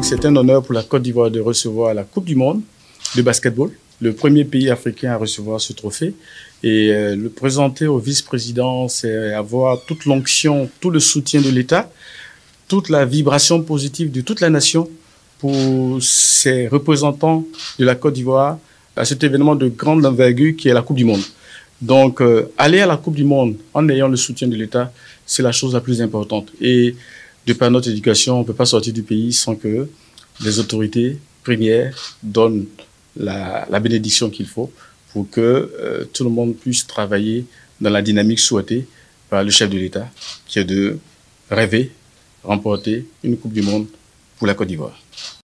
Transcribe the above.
c'est un honneur pour la Côte d'Ivoire de recevoir la Coupe du monde de basketball, le premier pays africain à recevoir ce trophée. Et le présenter au vice-président, c'est avoir toute l'onction, tout le soutien de l'État, toute la vibration positive de toute la nation pour ces représentants de la Côte d'Ivoire à cet événement de grande envergure qui est la Coupe du monde. Donc, aller à la Coupe du monde en ayant le soutien de l'État, c'est la chose la plus importante. Et de par notre éducation, on ne peut pas sortir du pays sans que les autorités premières donnent la bénédiction qu'il faut pour que tout le monde puisse travailler dans la dynamique souhaitée par le chef de l'État, qui est de rêver, remporter une Coupe du monde pour la Côte d'Ivoire.